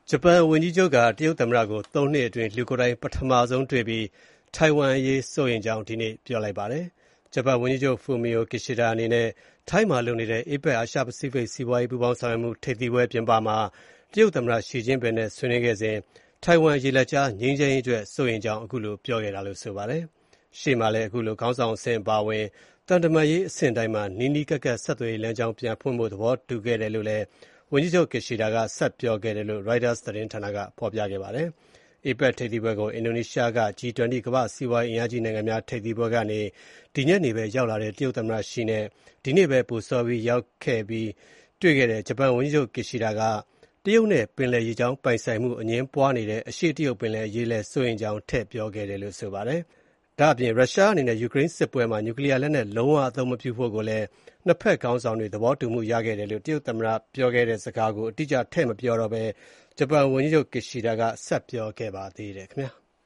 ဂျပန်ဝန်ကြီးချုပ်ကတရုတ်သမ္မတကို၃နှစ်အတွင်းလူကိုယ်တိုင်ပထမဆုံးတွေ့ပြီးထိုင်ဝမ်အရေးစိုးရိမ်ကြောင်းဒီနေ့ပြောလိုက်ပါတယ်။ဂျပန်ဝန်ကြီးချုပ် Fumio Kishida အနေနဲ့ထိုင်းမှာလုပ်နေတဲ့ APEC အာရှပစိဖိတ်စီးပွားရေးပူးပေါင်းဆောင်ရွက်မှုထိပ်သီးပွဲပြင်ပမှာတရုတ်သမ္မတ Xi Jinping နဲ့ဆွေးနွေးခဲ့စဉ်ထိုင်ဝမ်ရေလက်ကြားငြိမ်းချမ်းရေးအတွက်စိုးရိမ်ကြောင်းအခုလိုပြောခဲ့တာလို့ဆိုပါတယ်။ရှေ့မှာလည်းအခုလိုခေါင်းဆောင်အဆင့်အပါအဝင်သံတမန်ရေးအဆင့်တိုင်းမှာနီးနီးကပ်ကပ်ဆက်သွယ်ရေးလမ်းကြောင်းပြန်ဖွင့်ဖို့သဘောတူခဲ့တယ်လို့လည်းဝန်ကြီးချုပ် Kishida ကဆက်ပြောခဲ့တယ်လို့ Reuters သတင်းဌာနကဖော်ပြခဲ့ပါတယ်။ APEC ထိပ်သီးပွဲကိုအင်ဒိုနီးရှားက G20 ကမ္ဘာ့စီးပွားရေးအင်အားကြီးနိုင်ငံများထိပ်သီးပွဲကနေဒီညနေပဲရောက်လာတဲ့တရုတ်သမ္မတ Xi နဲ့ဒီနေ့ပဲပိုစောပြီးရောက်ခဲ့ပြီးတွေ့ခဲ့တဲ့ဂျပန်ဝန်ကြီးချုပ် Kishida ကတရုတ်နဲ့ပင်လယ်ရေကြောင်းပိုင်ဆိုင်မှုအငြင်းပွားနေတဲ့အရှေ့တရုတ်ပင်လယ်အရေးလည်းစိုးရိမ်ကြောင်းထည့်ပြောခဲ့တယ်လို့ဆိုပါတယ်။ဒါ့အပြင်ရုရှားအနေနဲ့ယူကရိန်းစစ်ပွဲမှာနျူကလီးယားလက်နက်လုံးဝအသုံးမပြုဖို့ကိုလည်းနှစ်ဖက်ခေါင်းဆောင်တွေသဘောတူမှုရခဲ့တယ်လို့တရုတ်သမ္မတပြောခဲ့တဲ့စကားကိုအတိအကျထည့်မပြောတော့ဘဲဂျပန်ဝန်ကြီးချုပ် Kishida ကဆက်ပြောခဲ့ပါသေးတယ်ခင်ဗျာ။